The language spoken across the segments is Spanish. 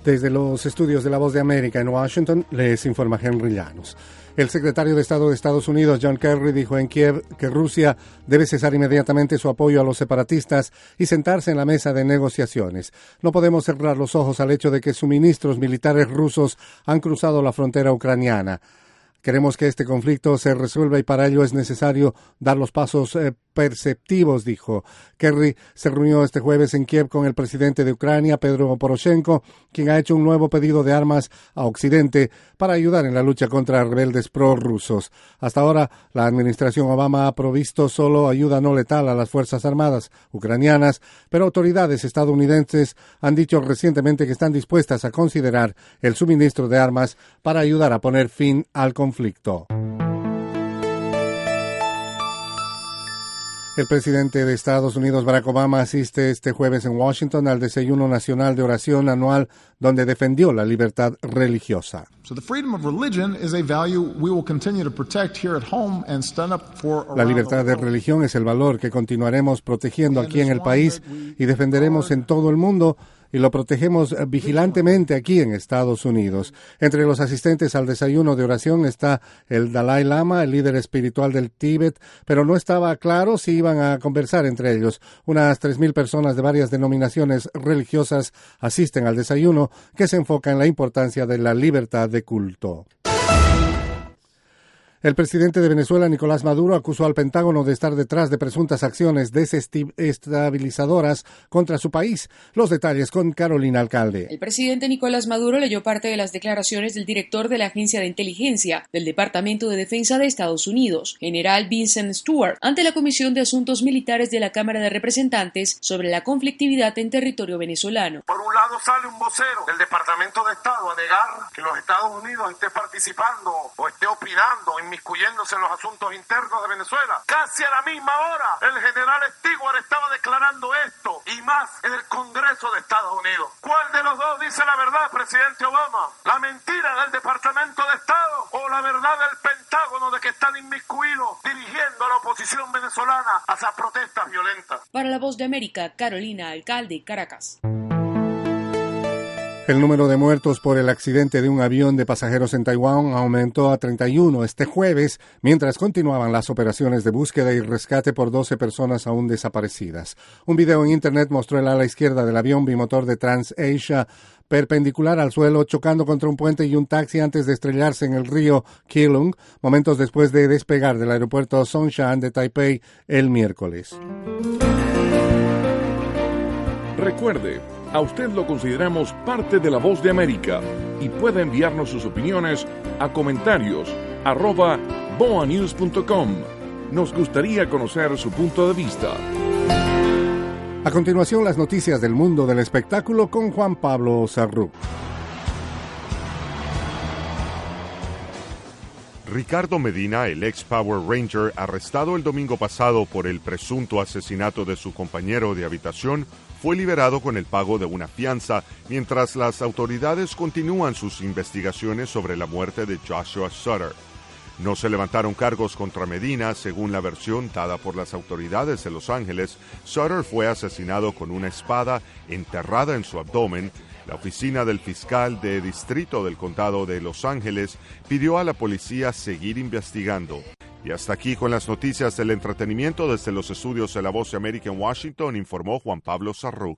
Desde los estudios de La Voz de América en Washington, les informa Henry Llanos. El secretario de Estado de Estados Unidos, John Kerry, dijo en Kiev que Rusia debe cesar inmediatamente su apoyo a los separatistas y sentarse en la mesa de negociaciones. No podemos cerrar los ojos al hecho de que suministros militares rusos han cruzado la frontera ucraniana. Queremos que este conflicto se resuelva y para ello es necesario dar los pasos perceptivos, dijo. Kerry se reunió este jueves en Kiev con el presidente de Ucrania, Petro Poroshenko, quien ha hecho un nuevo pedido de armas a Occidente para ayudar en la lucha contra rebeldes prorrusos. Hasta ahora, la administración Obama ha provisto solo ayuda no letal a las Fuerzas Armadas ucranianas, pero autoridades estadounidenses han dicho recientemente que están dispuestas a considerar el suministro de armas para ayudar a poner fin al conflicto. El presidente de Estados Unidos, Barack Obama, asiste este jueves en Washington al Desayuno Nacional de Oración anual, donde defendió la libertad religiosa. La libertad de religión es el valor que continuaremos protegiendo aquí en el país y defenderemos en todo el mundo, y lo protegemos vigilantemente aquí en Estados Unidos. Entre los asistentes al desayuno de oración está el Dalai Lama, el líder espiritual del Tíbet, pero no estaba claro si iban a conversar entre ellos. Unas 3,000 personas de varias denominaciones religiosas asisten al desayuno, que se enfoca en la importancia de la libertad de culto. El presidente de Venezuela, Nicolás Maduro, acusó al Pentágono de estar detrás de presuntas acciones desestabilizadoras contra su país. Los detalles con Carolina Alcalde. El presidente Nicolás Maduro leyó parte de las declaraciones del director de la Agencia de Inteligencia del Departamento de Defensa de Estados Unidos, general Vincent Stewart, ante la Comisión de Asuntos Militares de la Cámara de Representantes sobre la conflictividad en territorio venezolano. Por un lado sale un vocero del Departamento de Estado a negar que los Estados Unidos esté participando o esté opinando inmiscuyéndose en los asuntos internos de Venezuela. Casi a la misma hora, el general Stewart estaba declarando esto y más en el Congreso de Estados Unidos. ¿Cuál de los dos dice la verdad, presidente Obama? ¿La mentira del Departamento de Estado o la verdad del Pentágono de que están inmiscuidos dirigiendo a la oposición venezolana hacia protestas violentas? Para La Voz de América, Carolina Alcalde, Caracas. El número de muertos por el accidente de un avión de pasajeros en Taiwán aumentó a 31 este jueves, mientras continuaban las operaciones de búsqueda y rescate por 12 personas aún desaparecidas. Un video en Internet mostró el ala izquierda del avión bimotor de TransAsia perpendicular al suelo, chocando contra un puente y un taxi antes de estrellarse en el río Keelung, momentos después de despegar del aeropuerto Songshan de Taipei el miércoles. Recuerde, a usted lo consideramos parte de La Voz de América y puede enviarnos sus opiniones a comentarios@boanews.com. Nos gustaría conocer su punto de vista. A continuación, las noticias del mundo del espectáculo con Juan Pablo Sarrú. Ricardo Medina, el ex Power Ranger, arrestado el domingo pasado por el presunto asesinato de su compañero de habitación, fue liberado con el pago de una fianza, mientras las autoridades continúan sus investigaciones sobre la muerte de Joshua Sutter. No se levantaron cargos contra Medina, según la versión dada por las autoridades de Los Ángeles. Sutter fue asesinado con una espada enterrada en su abdomen. La oficina del fiscal de distrito del condado de Los Ángeles pidió a la policía seguir investigando. Y hasta aquí con las noticias del entretenimiento desde los estudios de La Voz de América en Washington, informó Juan Pablo Sarruc.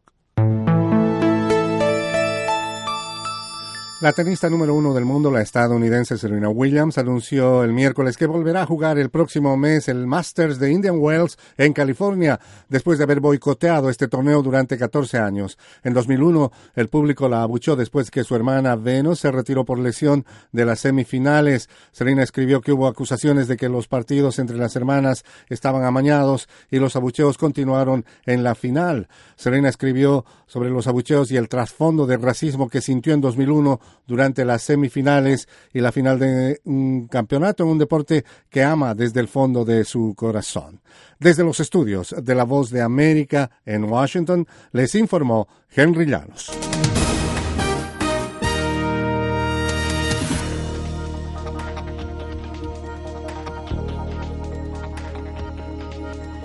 La tenista número 1 del mundo, la estadounidense Serena Williams, anunció el miércoles que volverá a jugar el próximo mes el Masters de Indian Wells en California, después de haber boicoteado este torneo durante 14 años. En 2001, el público la abuchó después que su hermana Venus se retiró por lesión de las semifinales. Serena escribió que hubo acusaciones de que los partidos entre las hermanas estaban amañados y los abucheos continuaron en la final. Serena escribió sobre los abucheos y el trasfondo de racismo que sintió en 2001 durante las semifinales y la final de un campeonato en un deporte que ama desde el fondo de su corazón. Desde los estudios de La Voz de América en Washington, les informó Henry Llanos.